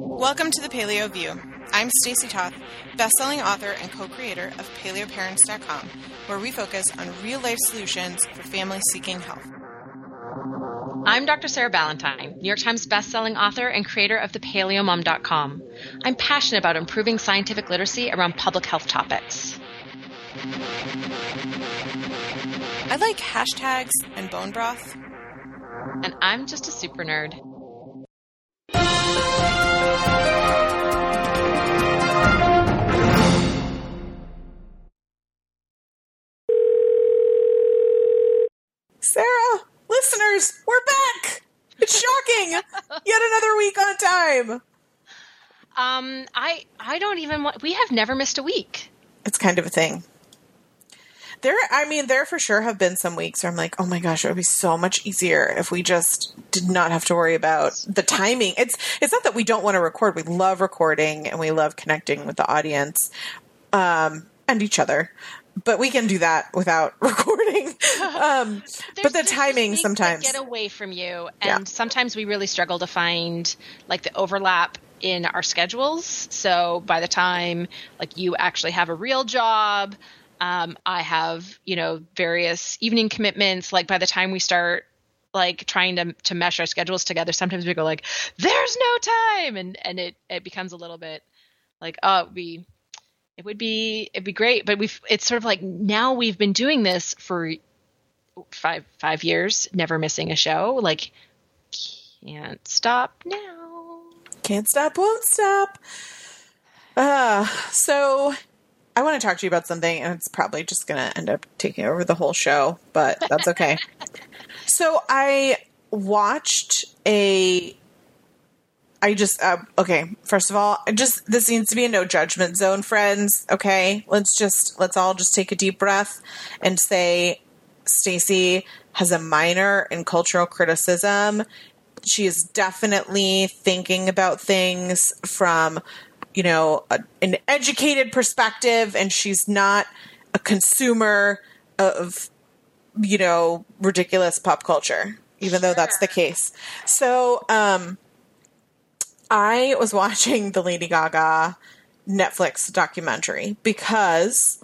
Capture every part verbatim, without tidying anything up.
Welcome to the Paleo View. I'm Stacy Toth, best-selling author and co-creator of paleo parents dot com, where we focus on real-life solutions for families seeking health. I'm Doctor Sarah Ballantyne, New York Times best-selling author and creator of the paleo mom dot com. I'm passionate about improving scientific literacy around public health topics. I like hashtags and bone broth. And I'm just a super nerd. Sarah, listeners, we're back! It's shocking! Yet another week on time! Um, I I don't even want... We have never missed a week. It's kind of a thing. There, I mean, there for sure have been some weeks where I'm like, oh my gosh, it would be so much easier if we just did not have to worry about the timing. It's it's not that we don't want to record. We love recording and we love connecting with the audience um, and each other. But we can do that without recording. Um, but the timing sometimes get away from you, and yeah. sometimes we really struggle to find like the overlap in our schedules. So by the time like you actually have a real job, um, I have you know various evening commitments. Like by the time we start like trying to to mesh our schedules together, sometimes we go like, "There's no time," and and it it becomes a little bit like, oh, we. It would be, it'd be great, but we've, it's sort of like now we've been doing this for five, five years, never missing a show. Like, can't stop now. Can't stop, won't stop. Uh, so I want to talk to you about something, and it's probably just going to end up taking over the whole show, but that's okay. So I watched a I just, uh, okay, first of all, I just, this needs to be a no judgment zone, friends, okay? Let's just, let's all just take a deep breath and say Stacy has a minor in cultural criticism. She is definitely thinking about things from, you know, a, an educated perspective, and she's not a consumer of, you know, ridiculous pop culture, even though that's the case. So, um... I was watching the Lady Gaga Netflix documentary because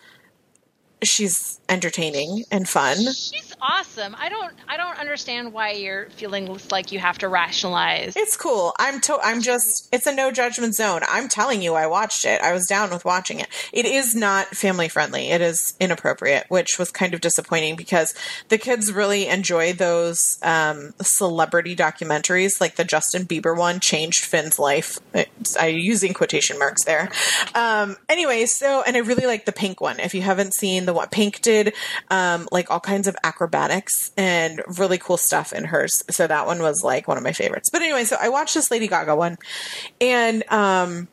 she's entertaining and fun. She's awesome. I don't I don't understand why you're feeling like you have to rationalize. It's cool. I'm to, I'm just it's a no judgment zone. I'm telling you I watched it. I was down with watching it. It is not family friendly. It is inappropriate, which was kind of disappointing because the kids really enjoy those um, celebrity documentaries, like the Justin Bieber one changed Finn's life. It's, I'm using quotation marks there. Um, anyway, so and I really like the Pink one. If you haven't seen the one Pink did, um, like all kinds of acrobatics and really cool stuff in hers. So that one was like one of my favorites. But anyway, so I watched this Lady Gaga one and um,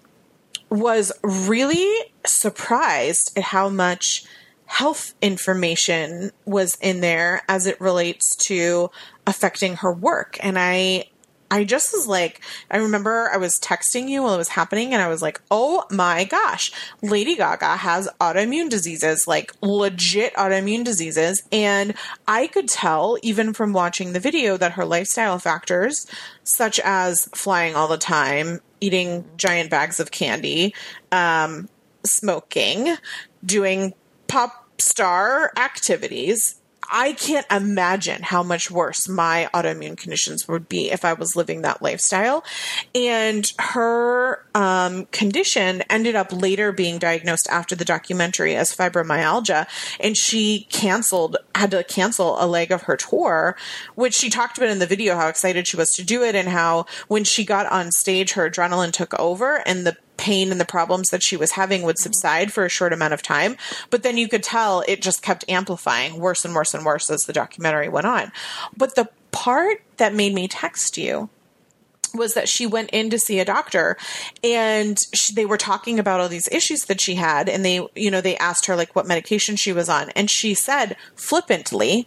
was really surprised at how much health information was in there as it relates to affecting her work. And I I just was like, I remember I was texting you while it was happening and I was like, oh my gosh, Lady Gaga has autoimmune diseases, like legit autoimmune diseases. And I could tell even from watching the video that her lifestyle factors, such as flying all the time, eating giant bags of candy, um, smoking, doing pop star activities, I can't imagine how much worse my autoimmune conditions would be if I was living that lifestyle. And her um, condition ended up later being diagnosed after the documentary as fibromyalgia. And she canceled, had to cancel a leg of her tour, which she talked about in the video, how excited she was to do it and how when she got on stage, her adrenaline took over and the pain and the problems that she was having would subside for a short amount of time. But then you could tell it just kept amplifying worse and worse and worse as the documentary went on. But the part that made me text you was that she went in to see a doctor and she, they were talking about all these issues that she had. And they, you know, they asked her like what medication she was on. And she said flippantly,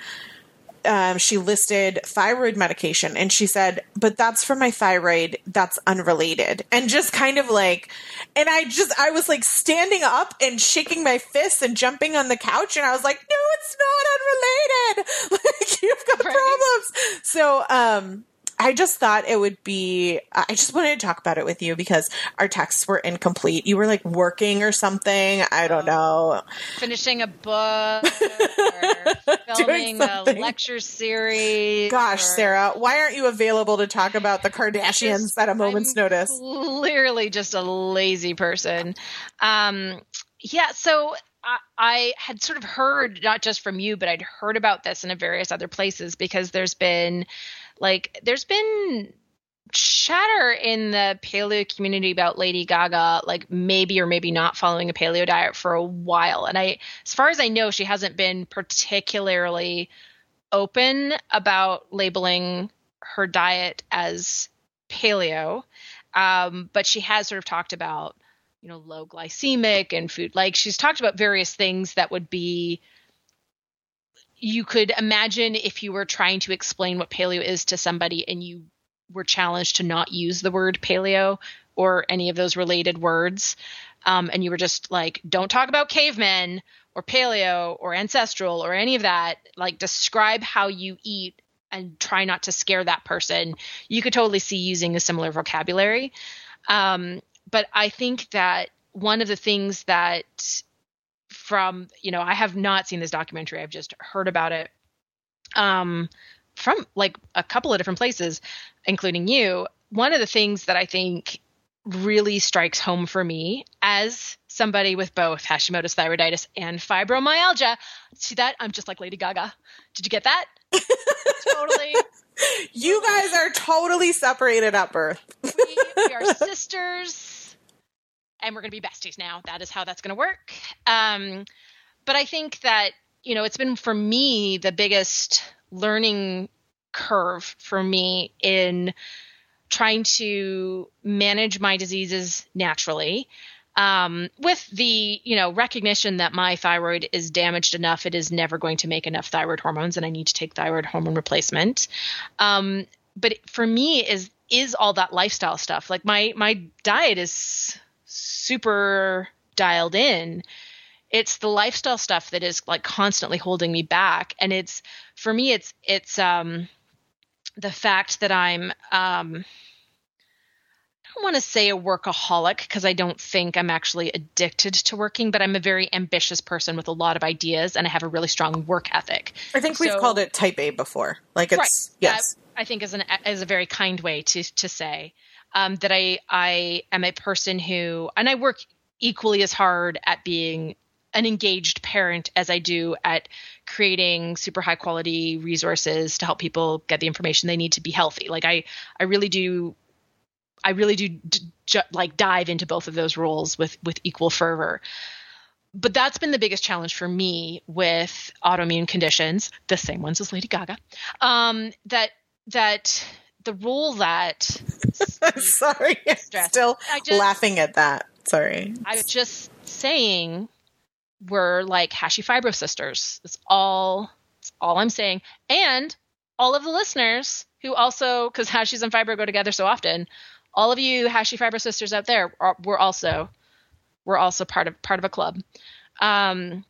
Um, she listed thyroid medication and she said, but that's for my thyroid. That's unrelated. And just kind of like, and I just, I was like standing up and shaking my fists and jumping on the couch. And I was like, no, it's not unrelated. Like you've got right. problems. So, um, I just thought it would be, I just wanted to talk about it with you because our texts were incomplete. You were like working or something. I don't know. Finishing a book or filming a lecture series. Gosh, or... Sarah, why aren't you available to talk about the Kardashians just, at a moment's I'm notice? Clearly just a lazy person. Um, yeah, so I, I had sort of heard, not just from you, but I'd heard about this in various other places because there's been like, there's been chatter in the paleo community about Lady Gaga, like maybe or maybe not following a paleo diet for a while. And I, as far as I know, she hasn't been particularly open about labeling her diet as paleo. Um, but she has sort of talked about, you know, low glycemic and food. Like she's talked about various things that would be, you could imagine if you were trying to explain what paleo is to somebody and you were challenged to not use the word paleo or any of those related words. Um, and you were just like, don't talk about cavemen or paleo or ancestral or any of that. Like describe how you eat and try not to scare that person. You could totally see using a similar vocabulary. Um, But I think that one of the things that from, you know, I have not seen this documentary. I've just heard about it um, from like a couple of different places, including you. One of the things that I think really strikes home for me as somebody with both Hashimoto's thyroiditis and fibromyalgia. See that? I'm just like Lady Gaga. Did you get that? Totally. You guys are totally separated at birth. we, we are sisters. And we're going to be besties now. That is how that's going to work. Um, but I think that, you know, it's been for me the biggest learning curve for me in trying to manage my diseases naturally um, with the, you know, recognition that my thyroid is damaged enough. It is never going to make enough thyroid hormones and I need to take thyroid hormone replacement. Um, but for me is, is all that lifestyle stuff. Like my, my diet is super dialed in. It's the lifestyle stuff that is like constantly holding me back. And it's, for me, it's, it's, um, the fact that I'm, um, I don't want to say a workaholic because I don't think I'm actually addicted to working, but I'm a very ambitious person with a lot of ideas and I have a really strong work ethic. I think so, we've called it type A before. Like it's, right, yes. I think is an, is a very kind way to, to say. Um, that I, I am a person who, and I work equally as hard at being an engaged parent as I do at creating super high quality resources to help people get the information they need to be healthy. Like I, I really do, I really do d- ju- like dive into both of those roles with, with equal fervor. But that's been the biggest challenge for me with autoimmune conditions, the same ones as Lady Gaga, um, that, that, the role that I'm sorry, I'm stress, still just, laughing at that. Sorry. I was just saying we're like Hashi Fibro sisters. That's all that's all I'm saying. And all of the listeners who also, because Hashis and Fibro go together so often, all of you Hashi Fibro sisters out there are, we're also we're also part of part of a club. Um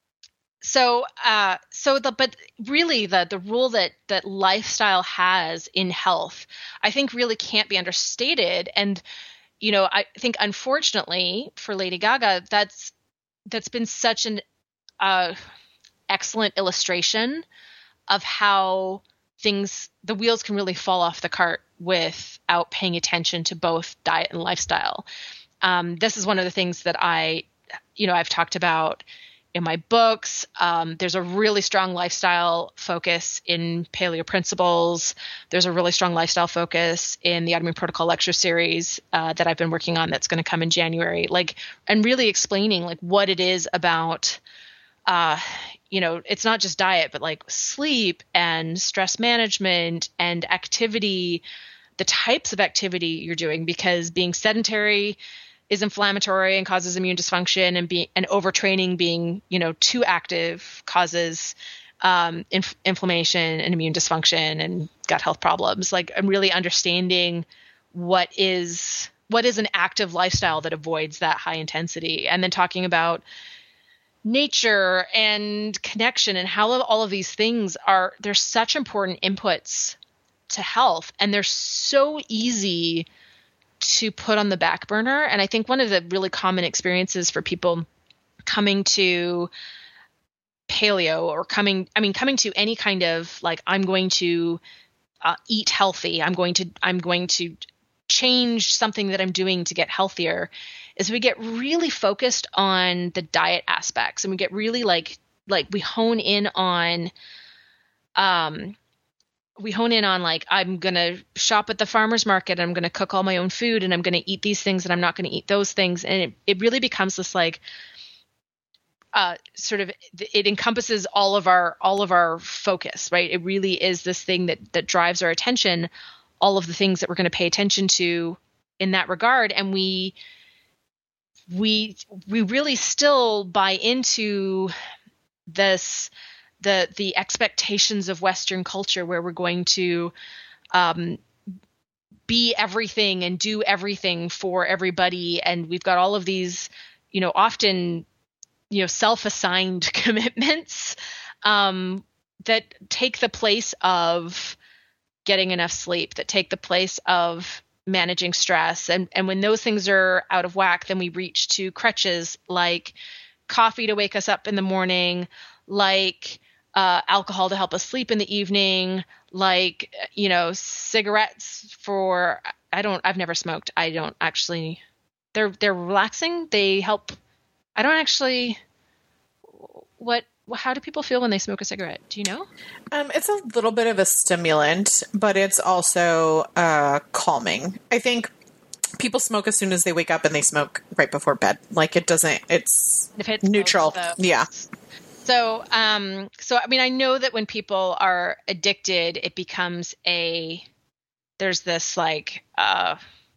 So, uh, so the, but really the, the role that, that lifestyle has in health, I think really can't be understated. And, you know, I think unfortunately for Lady Gaga, that's, that's been such an, uh, excellent illustration of how things, the wheels can really fall off the cart without paying attention to both diet and lifestyle. Um, this is one of the things that I, you know, I've talked about in my books. Um, there's a really strong lifestyle focus in Paleo Principles. There's a really strong lifestyle focus in the Autoimmune Protocol lecture series uh, that I've been working on that's going to come in January. Like, and really explaining like what it is about, uh, you know, it's not just diet, but like sleep and stress management and activity, the types of activity you're doing, because being sedentary is inflammatory and causes immune dysfunction, and being and overtraining, being, you know, too active causes um, inf- inflammation and immune dysfunction and gut health problems. Like, I'm really understanding what is what is an active lifestyle that avoids that high intensity, and then talking about nature and connection and how all of these things are, they're such important inputs to health, and they're so easy to put on the back burner. And I think one of the really common experiences for people coming to paleo or coming, I mean, coming to any kind of like, I'm going to uh, eat healthy. I'm going to, I'm going to change something that I'm doing to get healthier, is we get really focused on the diet aspects, and we get really like, like we hone in on, um, we hone in on like, I'm going to shop at the farmer's market. I'm going to cook all my own food, and I'm going to eat these things, and I'm not going to eat those things. And it, it really becomes this like, uh, sort of, it encompasses all of our, all of our focus, right? It really is this thing that, that drives our attention, all of the things that we're going to pay attention to in that regard. And we, we, we really still buy into this, the the expectations of Western culture, where we're going to um, be everything and do everything for everybody. And we've got all of these, you know, often, you know, self-assigned commitments um, that take the place of getting enough sleep, that take the place of managing stress. And, and when those things are out of whack, then we reach to crutches like coffee to wake us up in the morning, like Uh, alcohol to help us sleep in the evening, like, you know, cigarettes for, I don't, I've never smoked. I don't actually, they're, they're relaxing. They help. I don't actually, what, how do people feel when they smoke a cigarette? Do you know? Um, it's a little bit of a stimulant, but it's also uh, calming. I think people smoke as soon as they wake up, and they smoke right before bed. Like it doesn't, it's if it's neutral. Though, yeah. So, um, so, I mean, I know that when people are addicted, it becomes a, there's this like, uh,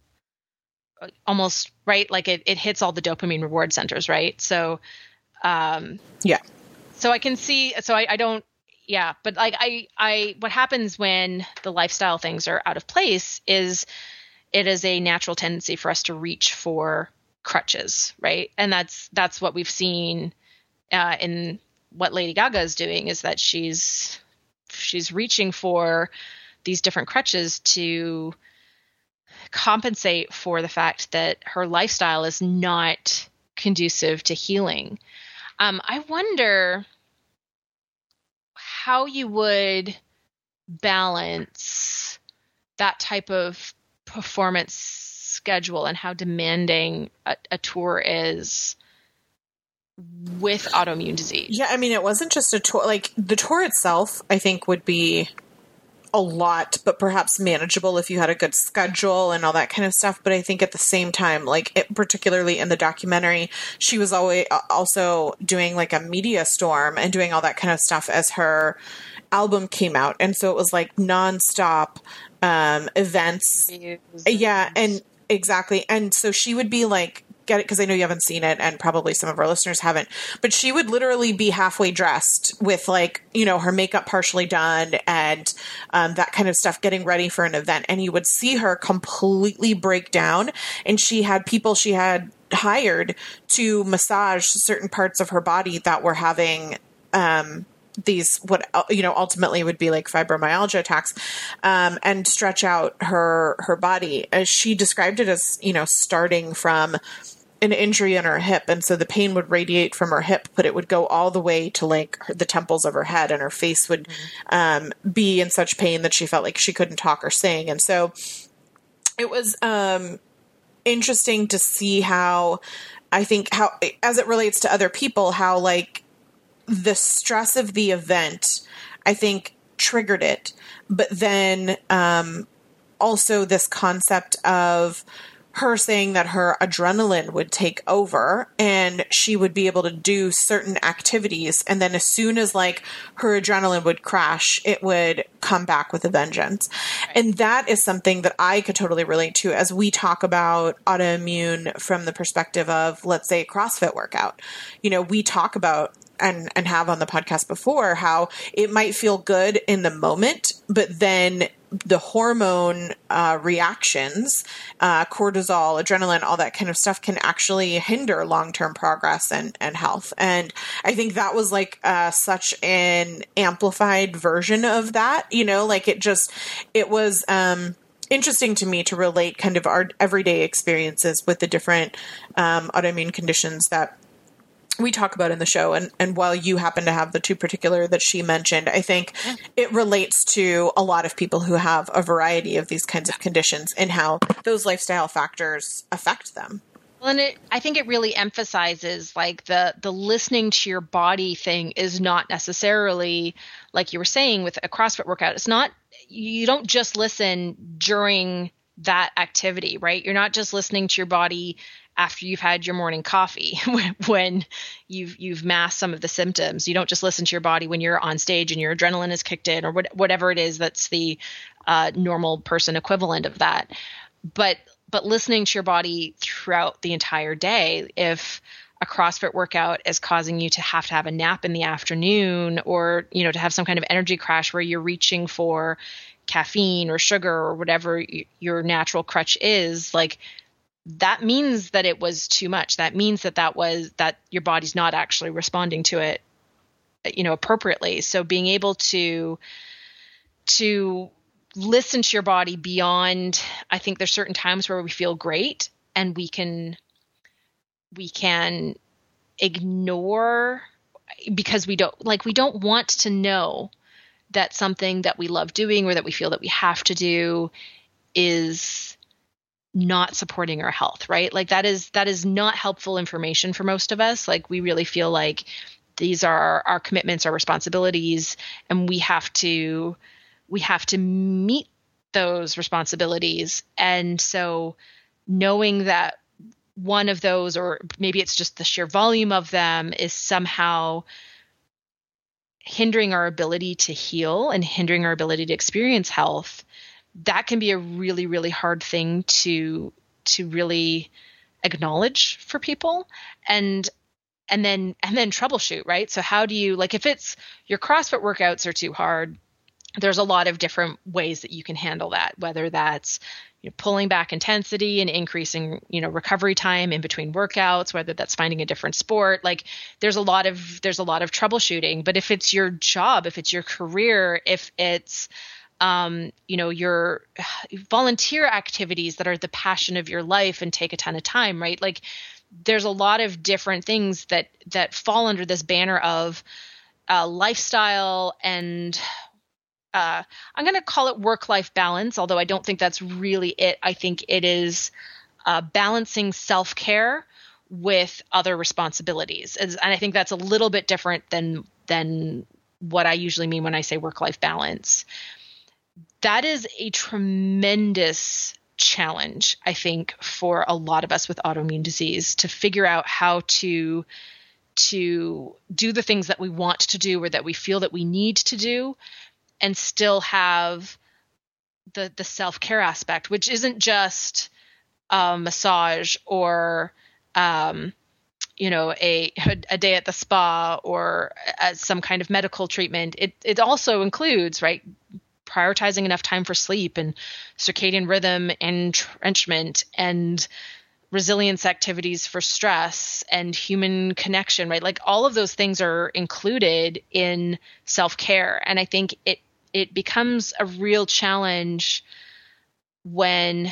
almost right. Like it, it hits all the dopamine reward centers. Right. So, um, yeah. So I can see, so I, I don't, yeah, but like I, I, what happens when the lifestyle things are out of place is it is a natural tendency for us to reach for crutches. Right. And that's, that's what we've seen, uh, in, what Lady Gaga is doing, is that she's she's reaching for these different crutches to compensate for the fact that her lifestyle is not conducive to healing. Um, I wonder how you would balance that type of performance schedule and how demanding a, a tour is with autoimmune disease. Yeah, I mean, it wasn't just a tour. Like, the tour itself, I think, would be a lot, but perhaps manageable if you had a good schedule and all that kind of stuff. But I think at the same time, like, it, particularly in the documentary, she was always also doing, like, a media storm and doing all that kind of stuff as her album came out. And so it was, like, nonstop um, events. Yeah, and exactly. And so she would be, like, get it, because I know you haven't seen it, and probably some of our listeners haven't, but she would literally be halfway dressed with, like, you know, her makeup partially done and um, that kind of stuff, getting ready for an event. And you would see her completely break down. And she had people she had hired to massage certain parts of her body that were having um, these, what, you know, ultimately would be like fibromyalgia attacks, um, and stretch out her, her body. As she described it as, you know, starting from an injury in her hip. And so the pain would radiate from her hip, but it would go all the way to like her, the temples of her head, and her face would um, be in such pain that she felt like she couldn't talk or sing. And so it was um, interesting to see how, I think how, as it relates to other people, how like the stress of the event, I think, triggered it. But then um, also this concept of her saying that her adrenaline would take over and she would be able to do certain activities. And then as soon as like her adrenaline would crash, it would come back with a vengeance. Right. And that is something that I could totally relate to as we talk about autoimmune from the perspective of, let's say, a CrossFit workout. You know, we talk about and, and have on the podcast before how it might feel good in the moment, but then the hormone uh, reactions, uh, cortisol, adrenaline, all that kind of stuff can actually hinder long-term progress and, and health. And I think that was like uh, such an amplified version of that, you know, like it just, it was um, interesting to me to relate kind of our everyday experiences with the different um, autoimmune conditions that we talk about in the show. And, and while you happen to have the two particular that she mentioned, I think it relates to a lot of people who have a variety of these kinds of conditions and how those lifestyle factors affect them. Well, and it, I think it really emphasizes like the, the listening to your body thing is not necessarily like you were saying with a CrossFit workout. It's not, you don't just listen during that activity, right? You're not just listening to your body after you've had your morning coffee, when you've you've masked some of the symptoms. You don't just listen to your body when you're on stage and your adrenaline is kicked in, or what, whatever it is that's the uh, normal person equivalent of that. But but listening to your body throughout the entire day. If a CrossFit workout is causing you to have to have a nap in the afternoon, or you know to have some kind of energy crash where you're reaching for caffeine or sugar or whatever y- your natural crutch is, like, that means that it was too much. That means that that was that your body's not actually responding to it, you know, appropriately. So being able to to listen to your body beyond, I think there's certain times where we feel great and we can we can ignore because we don't like we don't want to know that something that we love doing or that we feel that we have to do is not supporting our health, right? Like that is, that is not helpful information for most of us. Like we really feel like these are our, our commitments, our responsibilities, and we have to, we have to meet those responsibilities. And so knowing that one of those, or maybe it's just the sheer volume of them, is somehow hindering our ability to heal and hindering our ability to experience health, that can be a really, really hard thing to to really acknowledge for people and and then and then troubleshoot, right? So how do you, like, if it's your CrossFit workouts are too hard, there's a lot of different ways that you can handle that, whether that's you know, pulling back intensity and increasing, you know, recovery time in between workouts, whether that's finding a different sport. Like there's a lot of there's a lot of troubleshooting. But if it's your job, if it's your career, if it's Um, you know, your volunteer activities that are the passion of your life and take a ton of time, right? Like there's a lot of different things that, that fall under this banner of uh, lifestyle and uh, I'm going to call it work-life balance, although I don't think that's really it. I think it is uh, balancing self-care with other responsibilities. And I think that's a little bit different than, than what I usually mean when I say work-life balance. That is a tremendous challenge, I think, for a lot of us with autoimmune disease, to figure out how to to do the things that we want to do or that we feel that we need to do and still have the the self-care aspect, which isn't just a massage or um, you know, a a day at the spa or uh, some kind of medical treatment. It it also includes, right, prioritizing enough time for sleep and circadian rhythm and entrenchment and resilience activities for stress and human connection, right? Like all of those things are included in self-care. And I think it, it becomes a real challenge when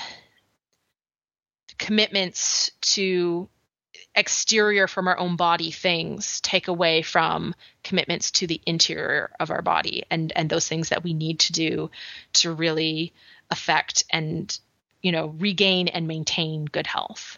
commitments to exterior from our own body things take away from commitments to the interior of our body and and those things that we need to do to really affect and, you know, regain and maintain good health.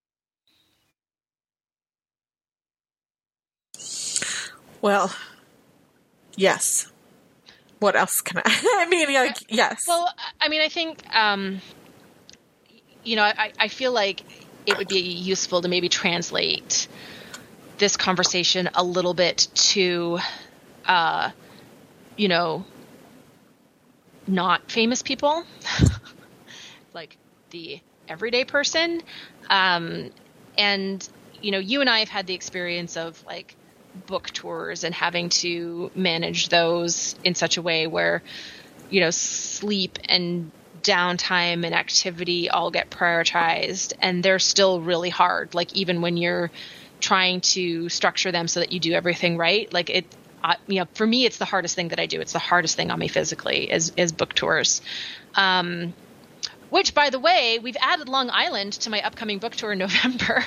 Well, yes. What else can I I mean, like, yes. Well, I mean, I think um you know, I I feel like it would be useful to maybe translate this conversation a little bit to, uh, you know, not famous people, like the everyday person. Um, and, you know, you and I have had the experience of like book tours and having to manage those in such a way where you know, sleep and downtime and activity all get prioritized, and they're still really hard. Like even when you're trying to structure them so that you do everything right, like it, uh, you know, for me, it's the hardest thing that I do. It's the hardest thing on me physically is, is book tours. Um, which by the way, we've added Long Island to my upcoming book tour in November.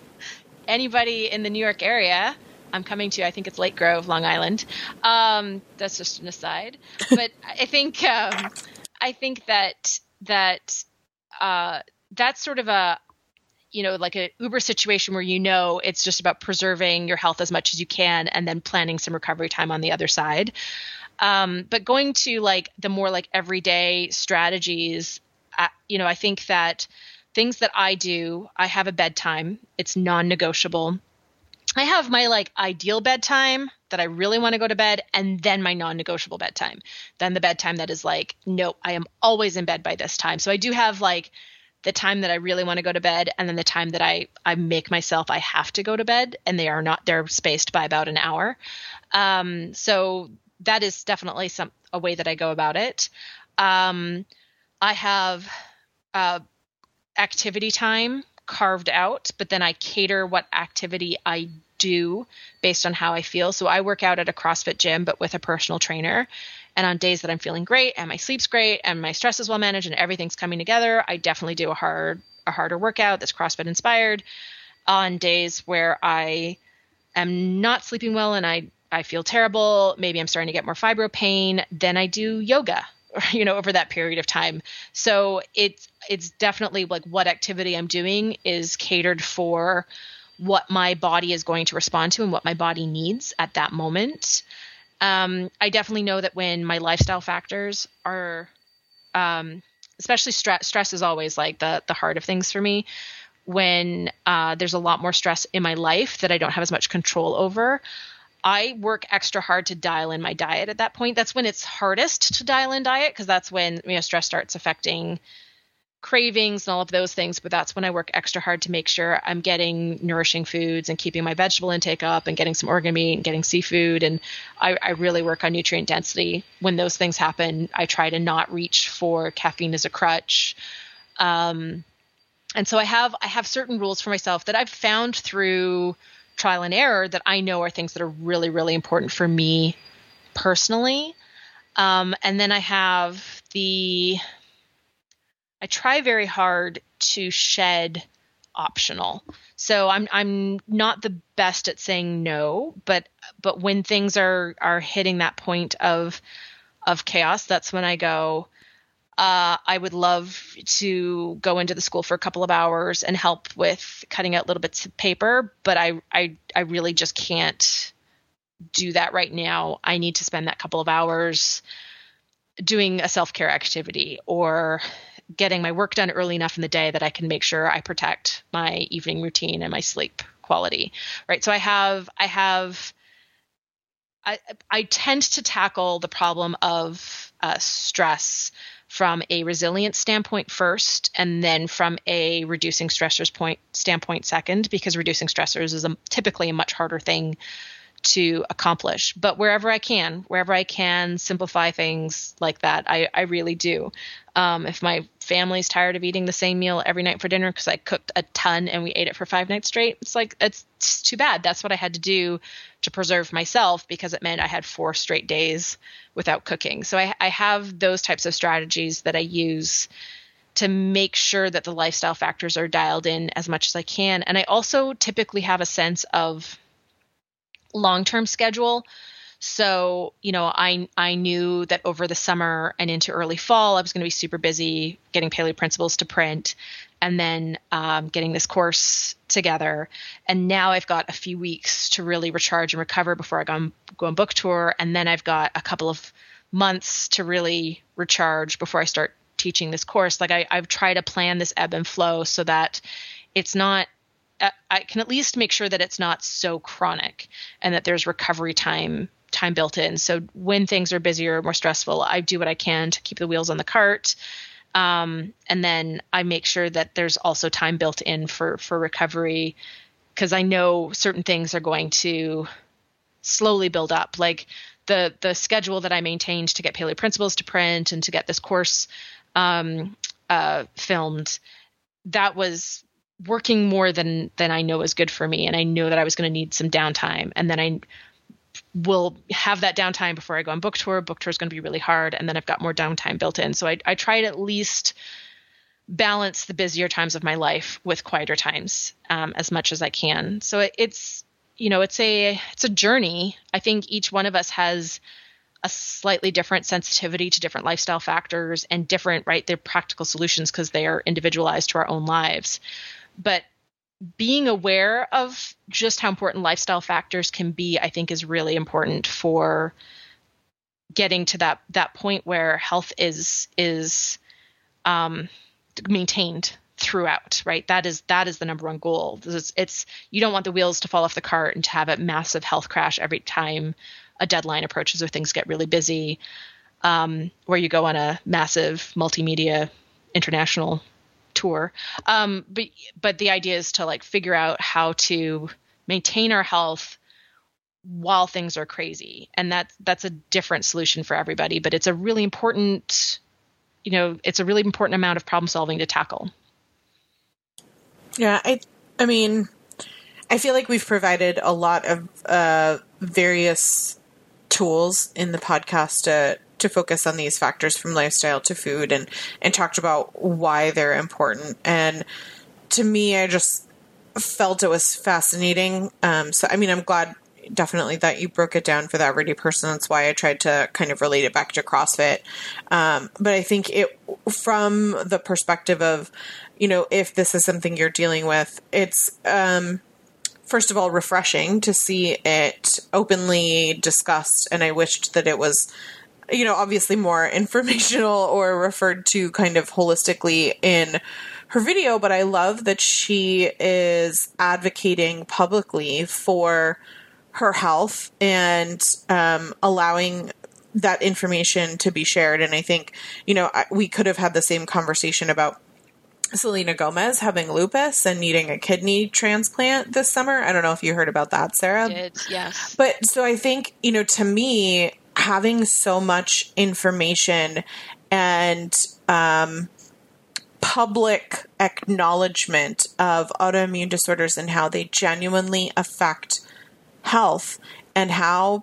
Anybody in the New York area, I'm coming to, I think it's Lake Grove, Long Island. Um, that's just an aside. But I think, um, I think that, that, uh, that's sort of a, you know, like a Uber situation where, you know, it's just about preserving your health as much as you can and then planning some recovery time on the other side. Um, but going to like the more like everyday strategies, uh, you know, I think that things that I do, I have a bedtime. It's non-negotiable. I have my like ideal bedtime that I really want to go to bed, and then my non-negotiable bedtime. Then the bedtime that is like, nope, I am always in bed by this time. So I do have like the time that I really want to go to bed, and then the time that I, I make myself I have to go to bed, and they are not, they're spaced by about an hour. Um, so that is definitely some a way that I go about it. Um, I have uh, activity time carved out, but then I cater what activity I do based on how I feel. So I work out at a CrossFit gym, but with a personal trainer. And on days that I'm feeling great and my sleep's great and my stress is well managed and everything's coming together, I definitely do a hard, a harder workout that's CrossFit inspired. On days where I am not sleeping well and I, I feel terrible, maybe I'm starting to get more fibro pain, then I do yoga, you know, over that period of time. So it's, it's definitely like what activity I'm doing is catered for what my body is going to respond to and what my body needs at that moment. Um, I definitely know that when my lifestyle factors are, um, especially stress, stress is always like the, the heart of things for me. When uh, there's a lot more stress in my life that I don't have as much control over, I work extra hard to dial in my diet at that point. That's when it's hardest to dial in diet, because that's when, you know, stress starts affecting cravings and all of those things. But that's when I work extra hard to make sure I'm getting nourishing foods and keeping my vegetable intake up and getting some organ meat and getting seafood. And I, I really work on nutrient density. When those things happen, I try to not reach for caffeine as a crutch. Um, and so I have I have certain rules for myself that I've found through trial and error that I know are things that are really, really important for me personally. Um, and then I have the, I try very hard to shed optional. So I'm, I'm not the best at saying no, but, but when things are, are hitting that point of, of chaos, that's when I go, Uh, I would love to go into the school for a couple of hours and help with cutting out little bits of paper, but I, I, I really just can't do that right now. I need to spend that couple of hours doing a self-care activity or getting my work done early enough in the day that I can make sure I protect my evening routine and my sleep quality. Right. So I have, I have, I, I tend to tackle the problem of uh, stress from a resilience standpoint first, and then from a reducing stressors point standpoint second, because reducing stressors is a, typically a much harder thing to accomplish. But wherever I can, wherever I can simplify things like that, I, I really do. Um, if my family's tired of eating the same meal every night for dinner because I cooked a ton and we ate it for five nights straight, it's like, it's, it's too bad. That's what I had to do to preserve myself, because it meant I had four straight days without cooking. So I, I have those types of strategies that I use to make sure that the lifestyle factors are dialed in as much as I can. And I also typically have a sense of long-term schedule. So, you know, I I knew that over the summer and into early fall, I was going to be super busy getting Paleo Principles to print, and then um, getting this course together. And now I've got a few weeks to really recharge and recover before I go on, go on book tour. And then I've got a couple of months to really recharge before I start teaching this course. Like I, I've tried to plan this ebb and flow so that it's not, I can at least make sure that it's not so chronic and that there's recovery time time built in. So when things are busier, more stressful, I do what I can to keep the wheels on the cart. Um, and then I make sure that there's also time built in for, for recovery, because I know certain things are going to slowly build up. Like the the schedule that I maintained to get Paleo Principles to print and to get this course um, uh, filmed, that was working more than than I know is good for me. And I know that I was going to need some downtime. And then I will have that downtime before I go on book tour. Book tour is going to be really hard. And then I've got more downtime built in. So I, I try to at least balance the busier times of my life with quieter times um, as much as I can. So it, it's, you know, it's a, it's a journey. I think each one of us has a slightly different sensitivity to different lifestyle factors and different, right? They're practical solutions because they are individualized to our own lives. But being aware of just how important lifestyle factors can be, I think, is really important for getting to that that point where health is is um, maintained throughout. Right, that is that is the number one goal. It's, it's you don't want the wheels to fall off the cart and to have a massive health crash every time a deadline approaches or things get really busy, um, where you go on a massive multimedia international tour. Um, but, but the idea is to like figure out how to maintain our health while things are crazy. And that, that's a different solution for everybody, but it's a really important, you know, it's a really important amount of problem solving to tackle. Yeah. I, I mean, I feel like we've provided a lot of, uh, various tools in the podcast to, to focus on these factors from lifestyle to food and, and talked about why they're important. And to me, I just felt it was fascinating. Um, so, I mean, I'm glad definitely that you broke it down for the everyday person. That's why I tried to kind of relate it back to CrossFit. Um, but I think it, from the perspective of, you know, if this is something you're dealing with, it's, um, first of all, refreshing to see it openly discussed. And I wished that it was, you know, obviously more informational or referred to kind of holistically in her video, but I love that she is advocating publicly for her health and um, allowing that information to be shared. And I think, you know, I, we could have had the same conversation about Selena Gomez having lupus and needing a kidney transplant this summer. I don't know if you heard about that, Sarah. I did, yes. But so I think, you know, to me, having so much information and um, public acknowledgement of autoimmune disorders and how they genuinely affect health and how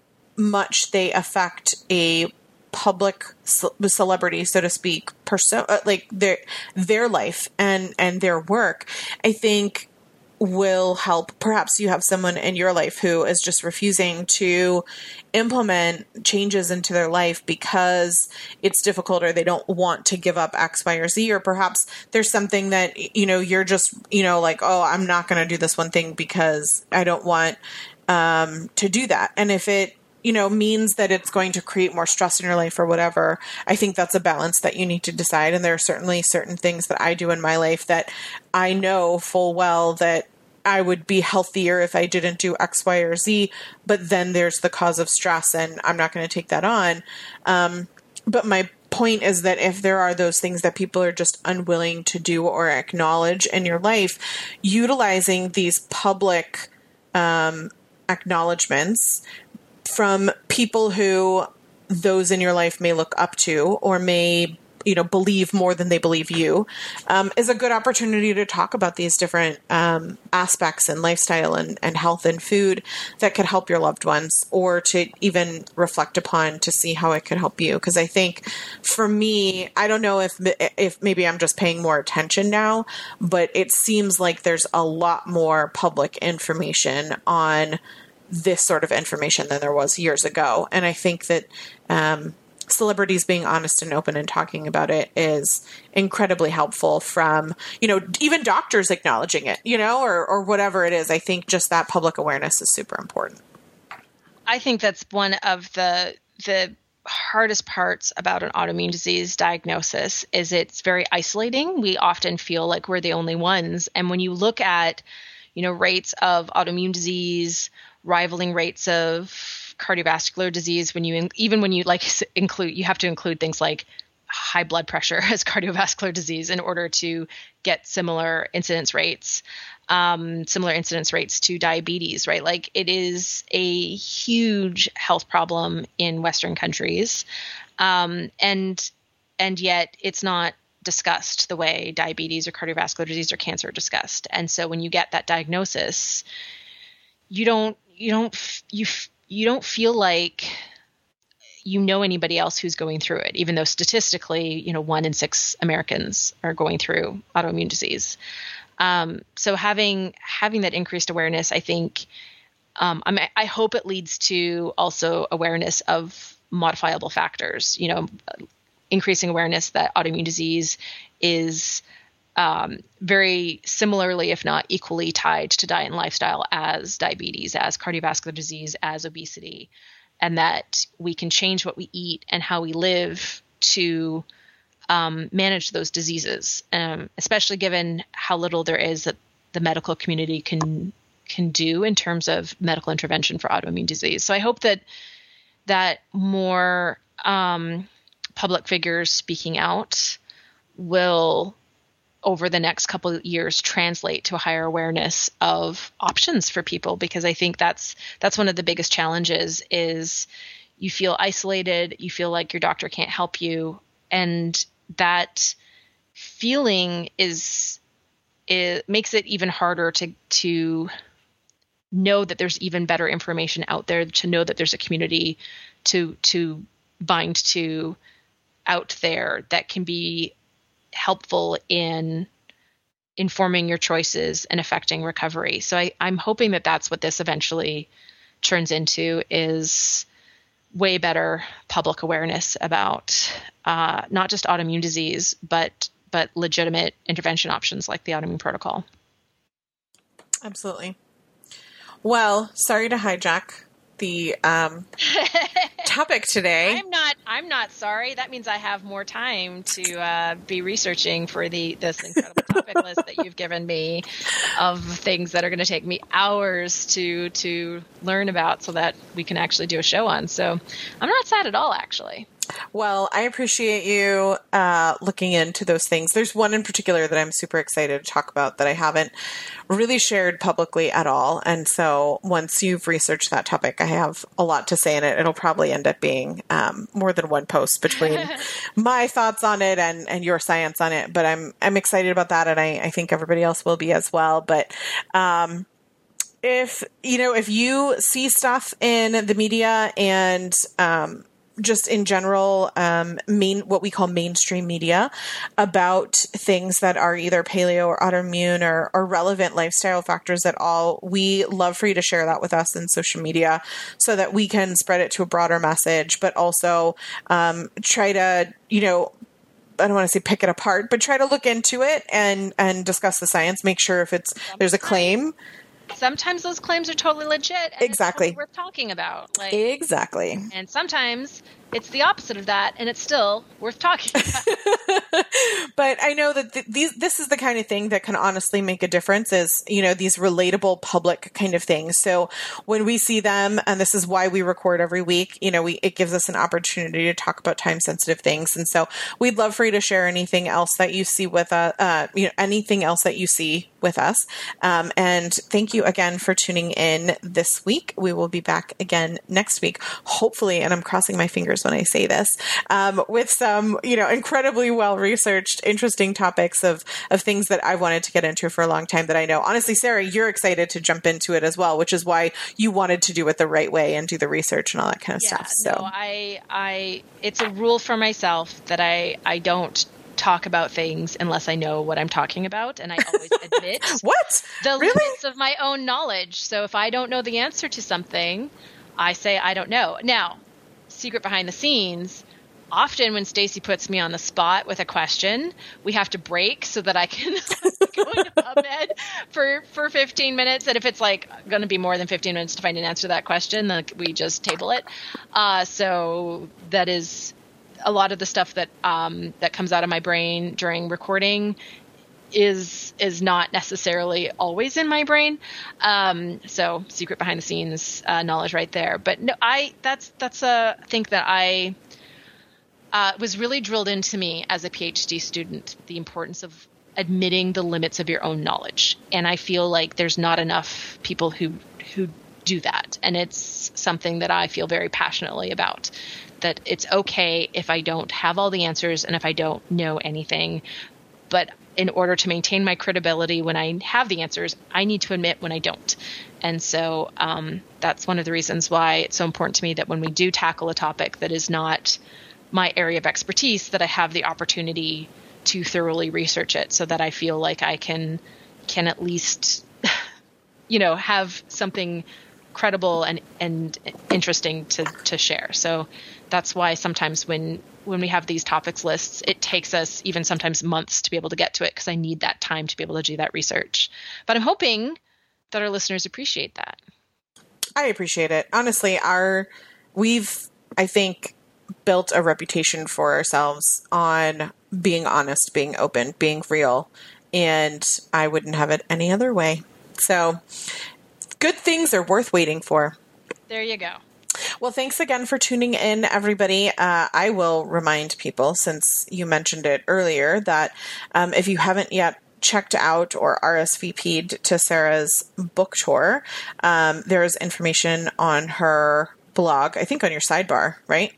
much they affect a public ce- celebrity, so to speak, person, like their their life and and their work, I think will help. Perhaps you have someone in your life who is just refusing to implement changes into their life because it's difficult or they don't want to give up X, Y, or Z, or perhaps there's something that, you know, you're just, you know, like, oh, I'm not going to do this one thing because I don't want um, to do that. And if it, you know, means that it's going to create more stress in your life or whatever, I think that's a balance that you need to decide. And there are certainly certain things that I do in my life that I know full well that I would be healthier if I didn't do X, Y, or Z, but then there's the cause of stress and I'm not going to take that on. Um, but my point is that if there are those things that people are just unwilling to do or acknowledge in your life, utilizing these public um, acknowledgments from people who those in your life may look up to or may, you know, believe more than they believe you, um, is a good opportunity to talk about these different um, aspects in lifestyle and, and health and food that could help your loved ones, or to even reflect upon to see how it could help you. Because I think for me, I don't know if if maybe I'm just paying more attention now, but it seems like there's a lot more public information on this sort of information than there was years ago. And I think that um, celebrities being honest and open and talking about it is incredibly helpful, from, you know, even doctors acknowledging it, you know, or, or whatever it is. I think just that public awareness is super important. I think that's one of the, the hardest parts about an autoimmune disease diagnosis is it's very isolating. We often feel like we're the only ones. And when you look at, you know, rates of autoimmune disease rivaling rates of cardiovascular disease, when you, even when you like include, you have to include things like high blood pressure as cardiovascular disease in order to get similar incidence rates, um, similar incidence rates to diabetes, right? Like it is a huge health problem in Western countries. Um, and, and yet it's not discussed the way diabetes or cardiovascular disease or cancer are discussed. And so when you get that diagnosis, you don't, you don't, you, you don't feel like you know anybody else who's going through it, even though statistically, you know, one in six Americans are going through autoimmune disease. Um, so having, having that increased awareness, I think, um, I mean, I hope it leads to also awareness of modifiable factors, you know, increasing awareness that autoimmune disease is um, very similarly, if not equally tied to diet and lifestyle as diabetes, as cardiovascular disease, as obesity, and that we can change what we eat and how we live to um, manage those diseases, um, especially given how little there is that the medical community can can do in terms of medical intervention for autoimmune disease. So I hope that that more um, public figures speaking out will, over the next couple of years, translate to a higher awareness of options for people, because I think that's that's one of the biggest challenges is you feel isolated, you feel like your doctor can't help you, and that feeling is it makes it even harder to to know that there's even better information out there, to know that there's a community to to bind to out there that can be helpful in informing your choices and affecting recovery. So I, I'm hoping that that's what this eventually turns into, is way better public awareness about uh, not just autoimmune disease, but but legitimate intervention options like the autoimmune protocol. Absolutely. Well, sorry to hijack the um, topic today. I'm not. I'm not sorry. That means I have more time to uh, be researching for the this incredible topic list that you've given me of things that are going to take me hours to to learn about, so that we can actually do a show on. So I'm not sad at all, actually. Well, I appreciate you uh, looking into those things. There's one in particular that I'm super excited to talk about that I haven't really shared publicly at all. And so once you've researched that topic, I have a lot to say in it. It'll probably end up being um, more than one post between my thoughts on it and, and your science on it. But I'm I'm excited about that, and I, I think everybody else will be as well. But um, if you know, if you see stuff in the media and um, just in general, um, main, what we call mainstream media about things that are either paleo or autoimmune or, or relevant lifestyle factors at all, we love for you to share that with us in social media so that we can spread it to a broader message, but also um, try to, you know, I don't want to say pick it apart, but try to look into it and, and discuss the science, make sure if it's, there's a claim. Sometimes those claims are totally legit. And exactly. It's totally worth talking about. Like, exactly. And sometimes it's the opposite of that, and it's still worth talking about. But I know that th- these, this is the kind of thing that can honestly make a difference, is, you know, these relatable public kind of things. So when we see them, and this is why we record every week, you know, we, it gives us an opportunity to talk about time sensitive things. And so we'd love for you to share anything else that you see with, uh, uh you know, anything else that you see with us. Um, and thank you again for tuning in this week. We will be back again next week, hopefully, and I'm crossing my fingers when I say this, um, with some, you know, incredibly well-researched, interesting topics of, of things that I've wanted to get into for a long time that I know. Honestly, Sarah, you're excited to jump into it as well, which is why you wanted to do it the right way and do the research and all that kind of yeah, stuff. So no, I, I, it's a rule for myself that I, I don't talk about things unless I know what I'm talking about, and I always admit what the really? limits of my own knowledge. So if I don't know the answer to something, I say I don't know. Now, secret behind the scenes, often when Stacy puts me on the spot with a question, we have to break so that I can go into PubMed for, for fifteen minutes. And if it's like going to be more than fifteen minutes to find an answer to that question, then we just table it. Uh, so that is a lot of the stuff that um, that comes out of my brain during recording is is not necessarily always in my brain. Um, so secret behind the scenes uh, knowledge right there. But no, I that's that's a thing that I uh, was really drilled into me as a PhD student, the importance of admitting the limits of your own knowledge. And I feel like there's not enough people who who do that. And it's something that I feel very passionately about, that it's okay if I don't have all the answers and if I don't know anything. But in order to maintain my credibility when I have the answers, I need to admit when I don't. And so um, that's one of the reasons why it's so important to me that when we do tackle a topic that is not my area of expertise, that I have the opportunity to thoroughly research it so that I feel like I can can at least, you know, have something credible and, and interesting to, to share. So that's why sometimes when when we have these topics lists, it takes us even sometimes months to be able to get to it, because I need that time to be able to do that research. But I'm hoping that our listeners appreciate that. I appreciate it. Honestly, our we've, I think, built a reputation for ourselves on being honest, being open, being real, and I wouldn't have it any other way. So good things are worth waiting for. There you go. Well, thanks again for tuning in, everybody. Uh, I will remind people, since you mentioned it earlier, that um, if you haven't yet checked out or R S V P'd to Sarah's book tour, um, there's information on her blog, I think on your sidebar, right?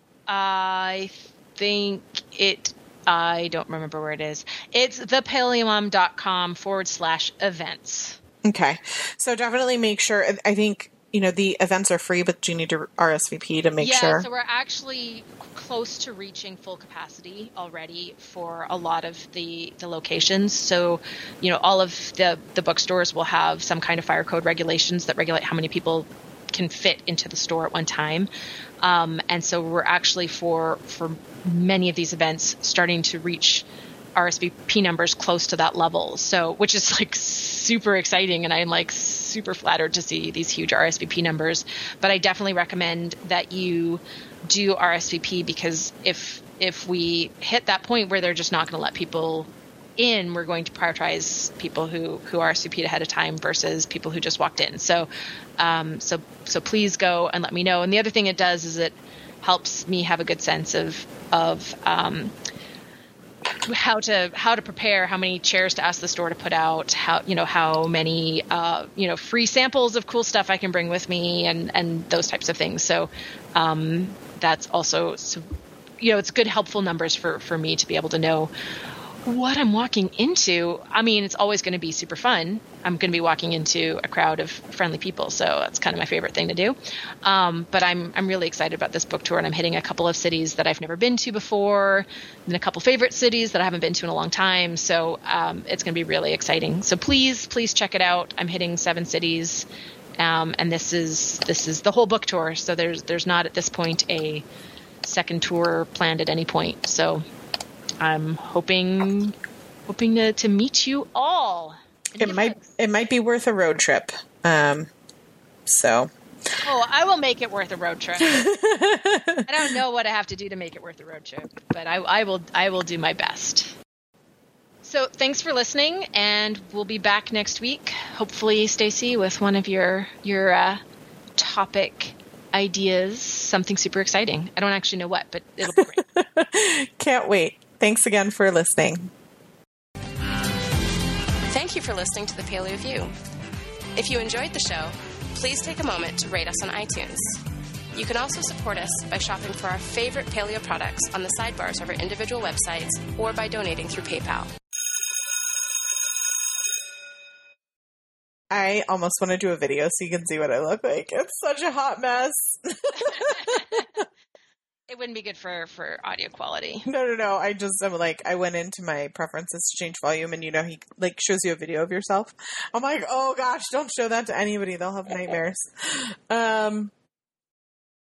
I think it, I don't remember where it is. It's thepaleomom.com forward slash events. Okay. So definitely make sure, I think, you know, the events are free, but you need to R S V P to make yeah, sure. Yeah, so we're actually close to reaching full capacity already for a lot of the, the locations. So, you know, all of the, the bookstores will have some kind of fire code regulations that regulate how many people can fit into the store at one time. Um, and so we're actually for, for many of these events starting to reach R S V P numbers close to that level. So, which is like super exciting. And I'm like super flattered to see these huge R S V P numbers, but I definitely recommend that you do R S V P, because if, if we hit that point where they're just not going to let people in, we're going to prioritize people who, who R S V P'd ahead of time versus people who just walked in. So, um, so, so please go and let me know. And the other thing it does is it helps me have a good sense of, of, um, how to how to prepare, how many chairs to ask the store to put out, how you know how many uh, you know free samples of cool stuff I can bring with me, and and those types of things. So um, that's also so, you know it's good helpful numbers for for me to be able to know what I'm walking into. I mean, it's always going to be super fun. I'm going to be walking into a crowd of friendly people, so that's kind of my favorite thing to do. Um, but I'm I'm really excited about this book tour, and I'm hitting a couple of cities that I've never been to before, and a couple favorite cities that I haven't been to in a long time. So um, it's going to be really exciting. So please, please check it out. I'm hitting seven cities, um, and this is this is the whole book tour. So there's there's not at this point a second tour planned at any point. So I'm hoping hoping to, to meet you all. It might it might be worth a road trip. Um, so. Oh, I will make it worth a road trip. I don't know what I have to do to make it worth a road trip, but I, I will I will do my best. So thanks for listening, and we'll be back next week. Hopefully, Stacy, with one of your your uh, topic ideas, something super exciting. I don't actually know what, but it'll be great. Can't wait. Thanks again for listening. Thank you for listening to The Paleo View. If you enjoyed the show, please take a moment to rate us on iTunes. You can also support us by shopping for our favorite paleo products on the sidebars of our individual websites, or by donating through PayPal. I almost want to do a video so you can see what I look like. It's such a hot mess. It wouldn't be good for, for audio quality. No, no, no. I just, I'm like, I went into my preferences to change volume, and you know, he like shows you a video of yourself. I'm like, oh gosh, don't show that to anybody. They'll have nightmares. Um,